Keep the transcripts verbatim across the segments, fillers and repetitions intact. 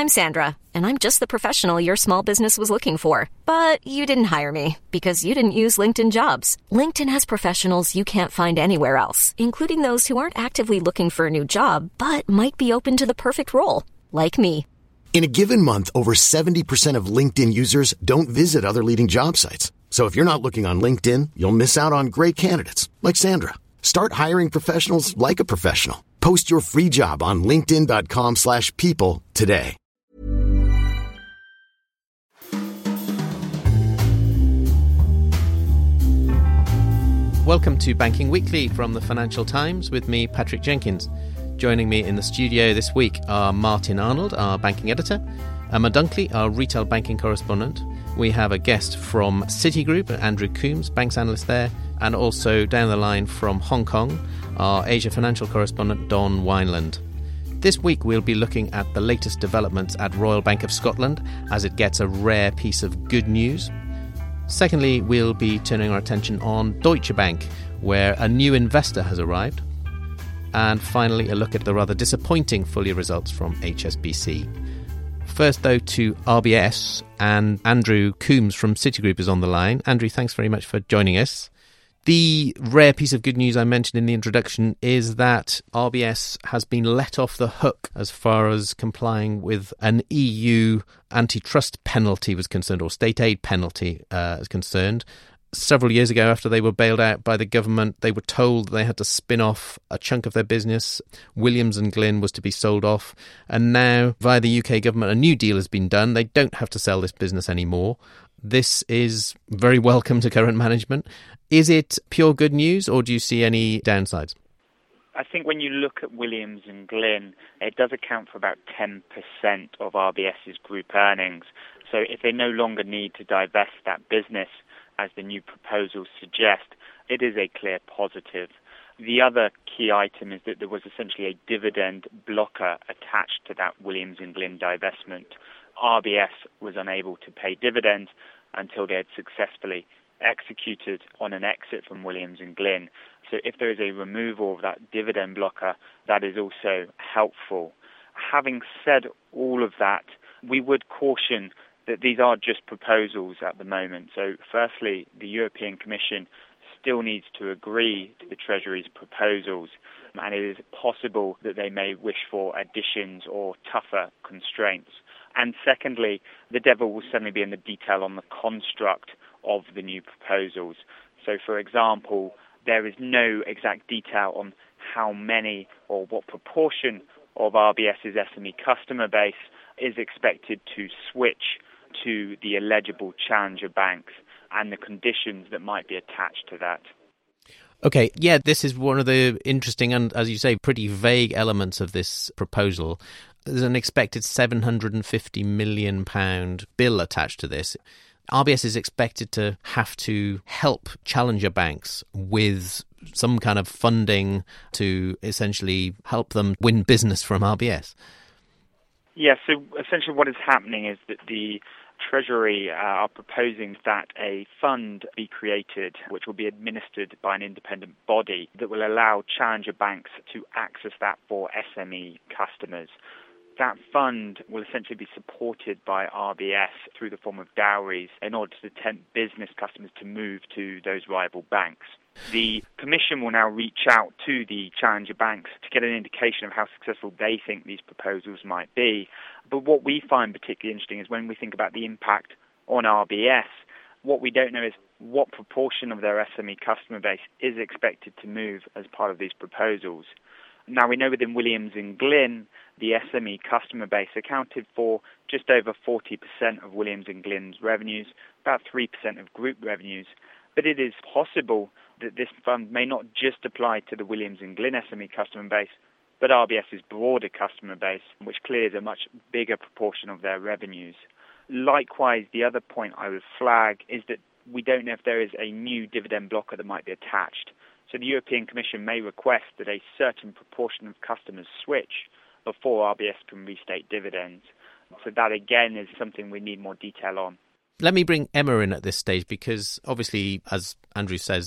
I'm Sandra, and I'm just the professional your small business was looking for. But you didn't hire me because you didn't use LinkedIn Jobs. LinkedIn has professionals you can't find anywhere else, including those who aren't actively looking for a new job, but might be open to the perfect role, like me. In a given month, over seventy percent of LinkedIn users don't visit other leading job sites. So if you're not looking on LinkedIn, you'll miss out on great candidates like Sandra. Start hiring professionals like a professional. Post your free job on linkedin.com slash people today. Welcome to Banking Weekly from the Financial Times with me, Patrick Jenkins. Joining me in the studio this week are Martin Arnold, our banking editor, Emma Dunkley, our retail banking correspondent. We have a guest from Citigroup, Andrew Coombs, banks analyst there, and also down the line from Hong Kong, our Asia financial correspondent, Don Wineland. This week we'll be looking at the latest developments at Royal Bank of Scotland as it gets a rare piece of good news. Secondly, we'll be turning our attention on Deutsche Bank, where a new investor has arrived. And finally, a look at the rather disappointing full-year results from H S B C. First, though, to R B S, and Andrew Coombs from Citigroup is on the line. Andrew, thanks very much for joining us. The rare piece of good news I mentioned in the introduction is that R B S has been let off the hook as far as complying with an E U antitrust penalty was concerned, or state aid penalty uh, is concerned. Several years ago, after they were bailed out by the government, they were told they had to spin off a chunk of their business. Williams and Glyn was to be sold off. And now, via the U K government, a new deal has been done. They don't have to sell this business anymore. This is very welcome to current management. Is it pure good news, or do you see any downsides? I think when you look at Williams and Glyn, it does account for about ten percent of RBS's group earnings. So if they no longer need to divest that business, as the new proposals suggest, it is a clear positive. The other key item is that there was essentially a dividend blocker attached to that Williams and Glyn divestment. R B S was unable to pay dividends until they had successfully executed on an exit from Williams and Glyn. So if there is a removal of that dividend blocker, that is also helpful. Having said all of that, we would caution that these are just proposals at the moment. So firstly, the European Commission still needs to agree to the Treasury's proposals, and it is possible that they may wish for additions or tougher constraints. And secondly, the devil will certainly be in the detail on the construct of the new proposals. So for example, there is no exact detail on how many or what proportion of RBS's S M E customer base is expected to switch to the eligible challenger banks and the conditions that might be attached to that. Okay, yeah, this is one of the interesting and, as you say, pretty vague elements of this proposal. There's an expected seven hundred fifty million pounds bill attached to this. R B S is expected to have to help challenger banks with some kind of funding to essentially help them win business from R B S. Yeah, so essentially what is happening is that the Treasury uh, are proposing that a fund be created which will be administered by an independent body that will allow challenger banks to access that for S M E customers. That fund will essentially be supported by R B S through the form of dowries in order to tempt business customers to move to those rival banks. The Commission will now reach out to the challenger banks to get an indication of how successful they think these proposals might be. But what we find particularly interesting is when we think about the impact on R B S, what we don't know is what proportion of their S M E customer base is expected to move as part of these proposals. Now, we know within Williams and Glyn, the S M E customer base accounted for just over forty percent of Williams and Glyn's revenues, about three percent of group revenues. But it is possible that this fund may not just apply to the Williams and Glyn S M E customer base, but RBS's broader customer base, which clears a much bigger proportion of their revenues. Likewise, the other point I would flag is that we don't know if there is a new dividend blocker that might be attached. So the European Commission may request that a certain proportion of customers switch before R B S can restate dividends. So that, again, is something we need more detail on. Let me bring Emma in at this stage because, obviously, as Andrew says,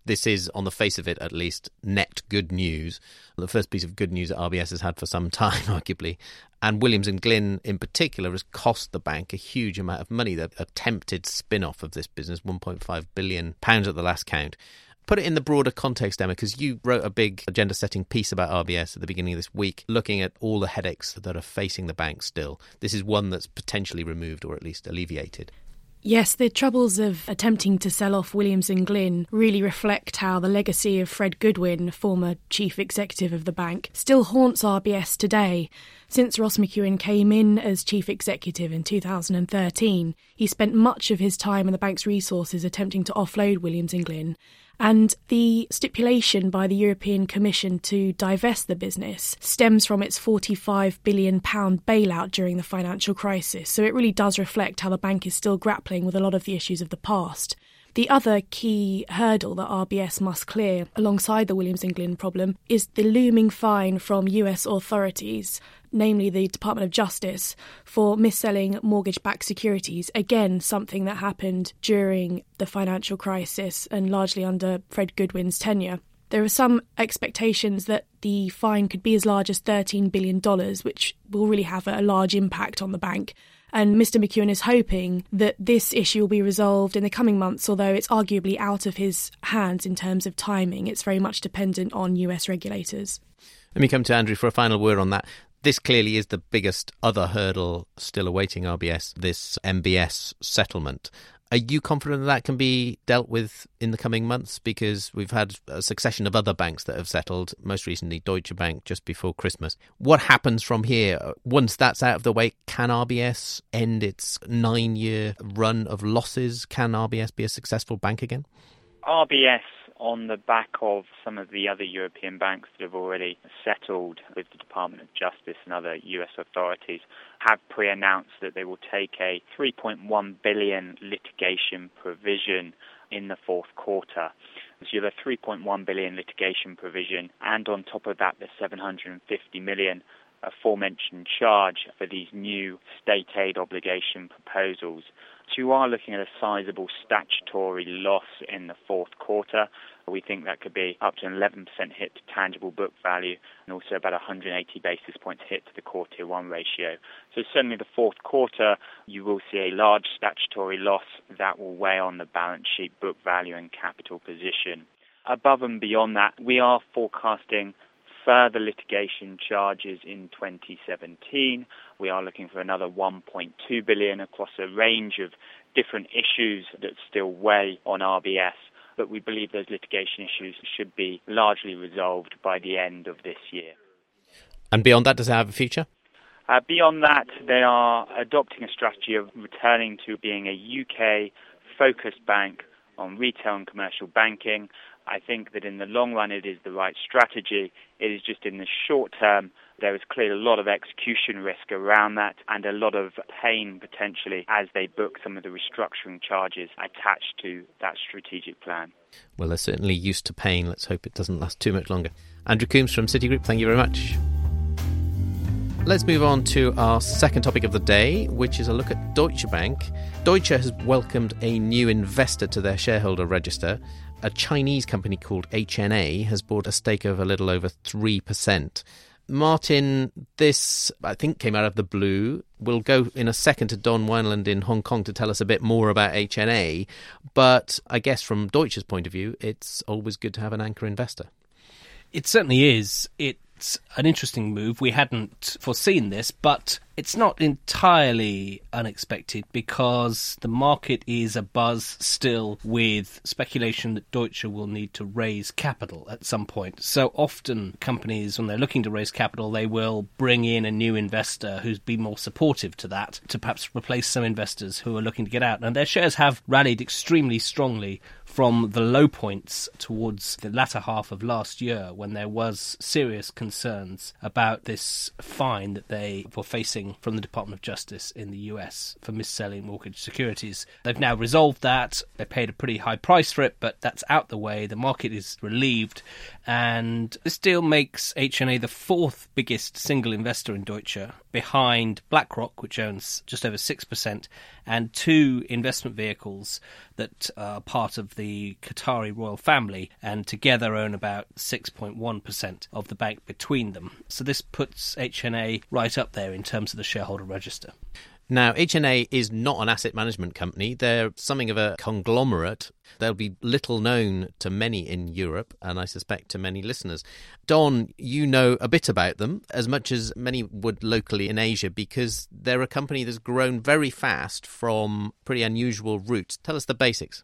This is, on the face of it at least, net good news. The first piece of good news that R B S has had for some time, arguably. And Williams and Glyn in particular has cost the bank a huge amount of money. The attempted spin-off of this business, one point five billion pounds at the last count. Put it in the broader context, Emma, because you wrote a big agenda-setting piece about R B S at the beginning of this week, looking at all the headaches that are facing the bank still. This is one that's potentially removed or at least alleviated. Yes, the troubles of attempting to sell off Williams and Glyn really reflect how the legacy of Fred Goodwin, former chief executive of the bank, still haunts R B S today. Since Ross McEwan came in as chief executive in two thousand thirteen, he spent much of his time and the bank's resources attempting to offload Williams and Glyn. And the stipulation by the European Commission to divest the business stems from its forty-five billion pounds bailout during the financial crisis. So it really does reflect how the bank is still grappling with a lot of the issues of the past. The other key hurdle that R B S must clear alongside the Williams and Glyn problem is the looming fine from U S authorities, namely the Department of Justice, for mis-selling mortgage-backed securities. Again, something that happened during the financial crisis and largely under Fred Goodwin's tenure. There are some expectations that the fine could be as large as thirteen billion dollars, which will really have a large impact on the bank. And Mister McEwan is hoping that this issue will be resolved in the coming months, although it's arguably out of his hands in terms of timing. It's very much dependent on U S regulators. Let me come to Andrew for a final word on that. This clearly is the biggest other hurdle still awaiting R B S, this M B S settlement. Are you confident that that can be dealt with in the coming months? Because we've had a succession of other banks that have settled, most recently Deutsche Bank just before Christmas. What happens from here? Once that's out of the way, can R B S end its nine-year run of losses? Can R B S be a successful bank again? R B S, on the back of some of the other European banks that have already settled with the Department of Justice and other U S authorities, have pre-announced that they will take a three point one billion dollars litigation provision in the fourth quarter. So you have a three point one billion dollars litigation provision, and on top of that, the seven hundred fifty million dollars aforementioned charge for these new state aid obligation proposals. So you are looking at a sizable statutory loss in the fourth quarter. We think that could be up to an eleven percent hit to tangible book value and also about one hundred eighty basis points hit to the core tier one ratio. So certainly the fourth quarter, you will see a large statutory loss that will weigh on the balance sheet, book value and capital position. Above and beyond that, we are forecasting further litigation charges in twenty seventeen. We are looking for another one point two billion dollars across a range of different issues that still weigh on R B S, but we believe those litigation issues should be largely resolved by the end of this year. And beyond that, does it have a future? Uh, beyond that, they are adopting a strategy of returning to being a U K-focused bank on retail and commercial banking. I think that in the long run it is the right strategy. It is just in the short term there is clearly a lot of execution risk around that and a lot of pain potentially as they book some of the restructuring charges attached to that strategic plan. Well, they're certainly used to pain. Let's hope it doesn't last too much longer. Andrew Coombs from Citigroup, thank you very much. Let's move on to our second topic of the day, which is a look at Deutsche Bank. Deutsche has welcomed a new investor to their shareholder register. A Chinese company called H N A has bought a stake of a little over three percent. Martin, this, I think, came out of the blue. We'll go in a second to Don Wineland in Hong Kong to tell us a bit more about H N A. But I guess from Deutsche's point of view, it's always good to have an anchor investor. It certainly is. It's an interesting move. We hadn't foreseen this, but it's not entirely unexpected because the market is abuzz still with speculation that Deutsche will need to raise capital at some point. So often companies, when they're looking to raise capital, they will bring in a new investor who's been more supportive to that, to perhaps replace some investors who are looking to get out. And their shares have rallied extremely strongly from the low points towards the latter half of last year when there was serious concerns about this fine that they were facing from the Department of Justice in the U S for mis-selling mortgage securities. They've now resolved that. They paid a pretty high price for it, but that's out the way. The market is relieved, and this deal makes H N A the fourth biggest single investor in Deutsche, behind BlackRock, which owns just over six percent, and two investment vehicles that are part of the the Qatari royal family, and together own about six point one percent of the bank between them. So this puts H N A right up there in terms of the shareholder register. Now, H N A is not an asset management company. They're something of a conglomerate. They'll be little known to many in Europe, and I suspect to many listeners. Don, you know a bit about them, as much as many would locally in Asia, because they're a company that's grown very fast from pretty unusual roots. Tell us the basics.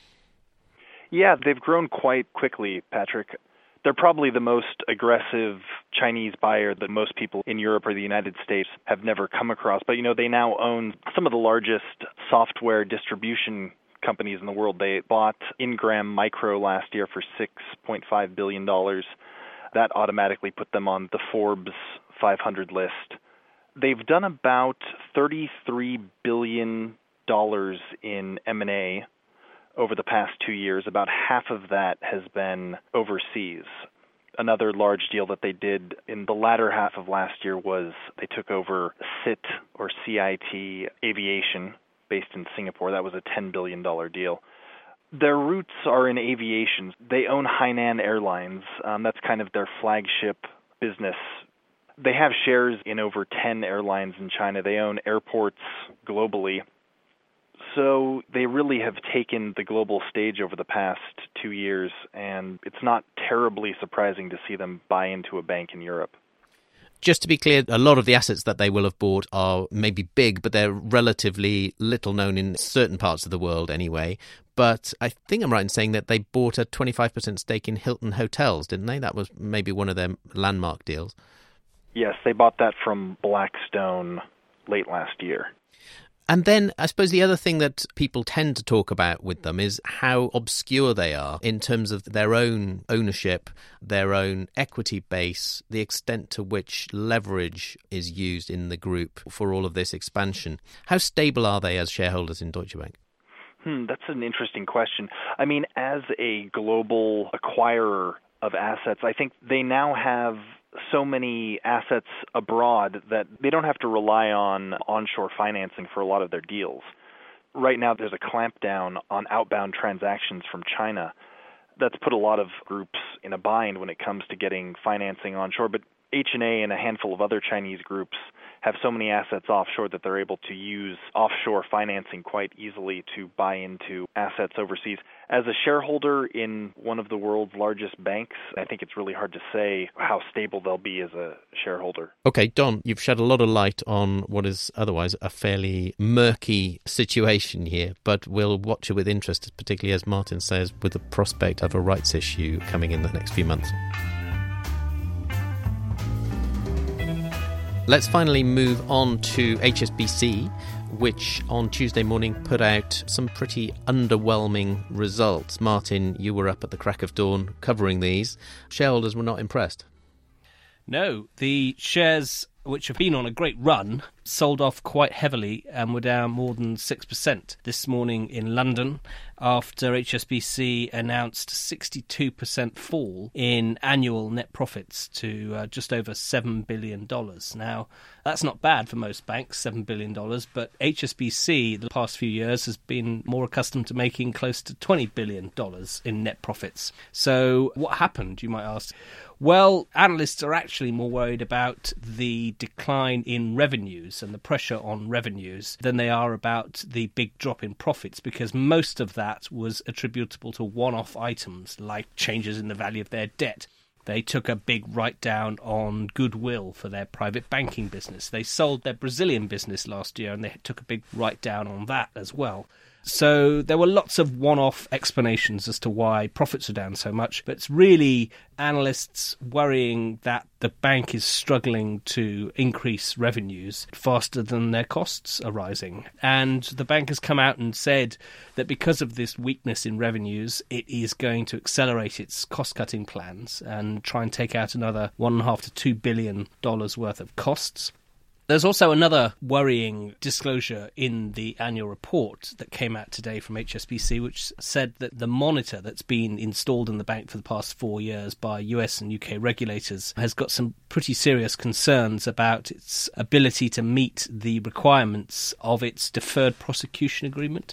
Yeah, they've grown quite quickly, Patrick. They're probably the most aggressive Chinese buyer that most people in Europe or the United States have never come across. But, you know, they now own some of the largest software distribution companies in the world. They bought Ingram Micro last year for six point five billion dollars. That automatically put them on the Forbes five hundred list. They've done about thirty-three billion dollars in M and A over the past two years. About half of that has been overseas. Another large deal that they did in the latter half of last year was they took over C I T or C I T Aviation based in Singapore. That was a ten billion dollars deal. Their roots are in aviation. They own Hainan Airlines. Um, that's kind of their flagship business. They have shares in over ten airlines in China. They own airports globally. So they really have taken the global stage over the past two years, and it's not terribly surprising to see them buy into a bank in Europe. Just to be clear, a lot of the assets that they will have bought are maybe big, but they're relatively little known in certain parts of the world anyway. But I think I'm right in saying that they bought a twenty-five percent stake in Hilton Hotels, didn't they? That was maybe one of their landmark deals. Yes, they bought that from Blackstone late last year. And then I suppose the other thing that people tend to talk about with them is how obscure they are in terms of their own ownership, their own equity base, the extent to which leverage is used in the group for all of this expansion. How stable are they as shareholders in Deutsche Bank? Hmm, that's an interesting question. I mean, as a global acquirer of assets, I think they now have so many assets abroad that they don't have to rely on onshore financing for a lot of their deals. Right now, there's a clampdown on outbound transactions from China that's put a lot of groups in a bind when it comes to getting financing onshore. But H and A and a handful of other Chinese groups have so many assets offshore that they're able to use offshore financing quite easily to buy into assets overseas. As a shareholder in one of the world's largest banks, I think it's really hard to say how stable they'll be as a shareholder. Okay, Don, you've shed a lot of light on what is otherwise a fairly murky situation here, but we'll watch it with interest, particularly as Martin says, with the prospect of a rights issue coming in the next few months. Let's finally move on to H S B C, which on Tuesday morning put out some pretty underwhelming results. Martin, you were up at the crack of dawn covering these. Shareholders were not impressed. No, the shares, which have been on a great run, sold off quite heavily and were down more than six percent this morning in London after H S B C announced a sixty-two percent fall in annual net profits to uh, just over seven billion dollars. Now, that's not bad for most banks, seven billion dollars, but H S B C the past few years has been more accustomed to making close to twenty billion dollars in net profits. So what happened, you might ask? Well, analysts are actually more worried about the decline in revenues and the pressure on revenues than they are about the big drop in profits, because most of that was attributable to one-off items like changes in the value of their debt. They took a big write-down on goodwill for their private banking business. They sold their Brazilian business last year and they took a big write-down on that as well. So there were lots of one-off explanations as to why profits are down so much, but it's really analysts worrying that the bank is struggling to increase revenues faster than their costs are rising. And the bank has come out and said that because of this weakness in revenues, it is going to accelerate its cost-cutting plans and try and take out another one and a half to two billion dollars worth of costs. There's also another worrying disclosure in the annual report that came out today from H S B C, which said that the monitor that's been installed in the bank for the past four years by U S and U K regulators has got some pretty serious concerns about its ability to meet the requirements of its deferred prosecution agreement,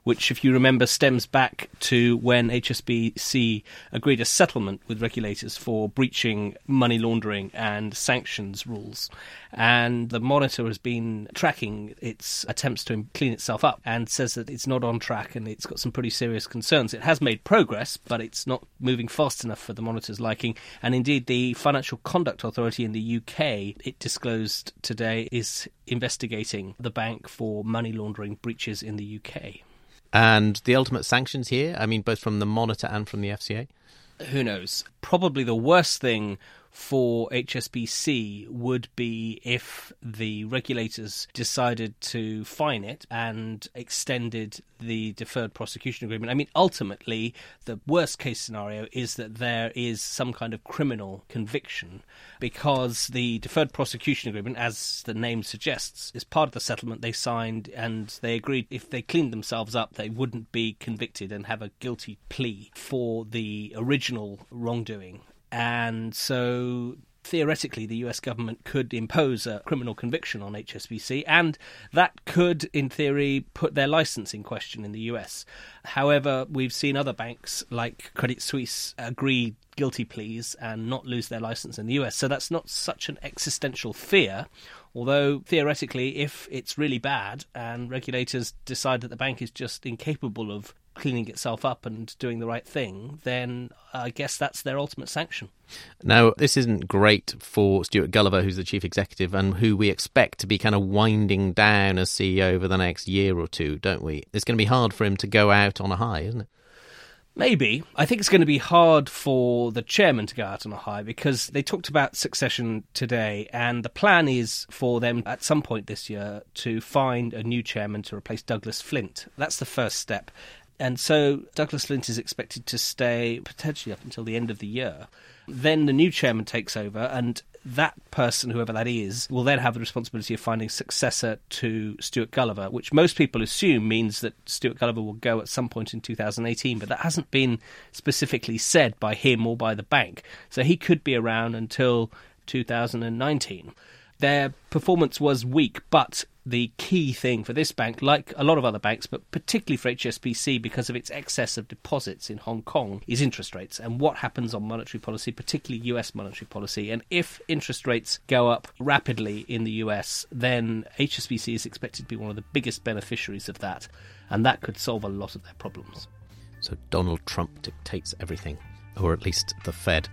which, if you remember, stems back to when H S B C agreed a settlement with regulators for breaching money laundering and sanctions rules. And the Monitor has been tracking its attempts to clean itself up and says that it's not on track and it's got some pretty serious concerns. It has made progress, but it's not moving fast enough for the Monitor's liking. And indeed, the Financial Conduct Authority in the U K, it disclosed today, is investigating the bank for money laundering breaches in the U K. And the ultimate sanctions here, I mean, both from the Monitor and from the F C A? Who knows? Probably the worst thing for H S B C would be if the regulators decided to fine it and extended the deferred prosecution agreement. I mean, ultimately, the worst case scenario is that there is some kind of criminal conviction, because the deferred prosecution agreement, as the name suggests, is part of the settlement they signed, and they agreed if they cleaned themselves up, they wouldn't be convicted and have a guilty plea for the original wrongdoing. And so theoretically, the U S government could impose a criminal conviction on H S B C, and that could, in theory, put their licence in question in the U S. However, we've seen other banks like Credit Suisse agree guilty pleas and not lose their licence in the U S. So that's not such an existential fear, although theoretically, if it's really bad and regulators decide that the bank is just incapable of cleaning itself up and doing the right thing, then I guess that's their ultimate sanction. Now, this isn't great for Stuart Gulliver, who's the chief executive and who we expect to be kind of winding down as C E O over the next year or two, don't we? It's going to be hard for him to go out on a high, isn't it? Maybe. I think it's going to be hard for the chairman to go out on a high, because they talked about succession today, and the plan is for them at some point this year to find a new chairman to replace Douglas Flint. That's the first step. And so Douglas Flint is expected to stay potentially up until the end of the year. Then the new chairman takes over, and that person, whoever that is, will then have the responsibility of finding a successor to Stuart Gulliver, which most people assume means that Stuart Gulliver will go at some point in two thousand eighteen, but that hasn't been specifically said by him or by the bank. So he could be around until two thousand nineteen. Their performance was weak, but the key thing for this bank, like a lot of other banks, but particularly for H S B C because of its excess of deposits in Hong Kong, is interest rates and what happens on monetary policy, particularly U S monetary policy. And if interest rates go up rapidly in the U S, then H S B C is expected to be one of the biggest beneficiaries of that, and that could solve a lot of their problems. So Donald Trump dictates everything, or at least the Fed.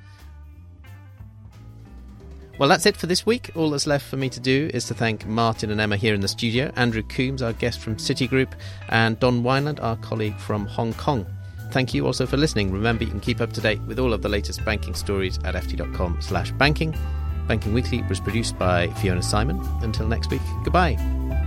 Well, that's it for this week. All that's left for me to do is to thank Martin and Emma here in the studio, Andrew Coombs, our guest from Citigroup, and Don Wineland, our colleague from Hong Kong. Thank you also for listening. Remember, you can keep up to date with all of the latest banking stories at ft.com slash banking. Banking Weekly was produced by Fiona Simon. Until next week, goodbye.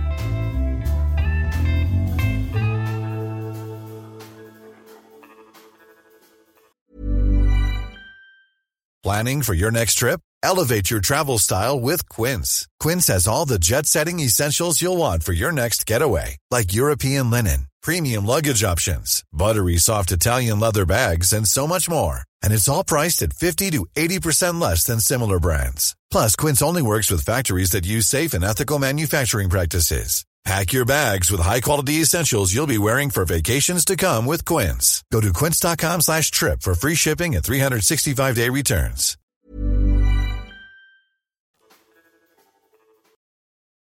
Planning for your next trip? Elevate your travel style with Quince. Quince has all the jet-setting essentials you'll want for your next getaway, like European linen, premium luggage options, buttery soft Italian leather bags, and so much more. And it's all priced at fifty to eighty percent less than similar brands. Plus, Quince only works with factories that use safe and ethical manufacturing practices. Pack your bags with high-quality essentials you'll be wearing for vacations to come with Quince. Go to quince.com slash trip for free shipping and three sixty-five day returns.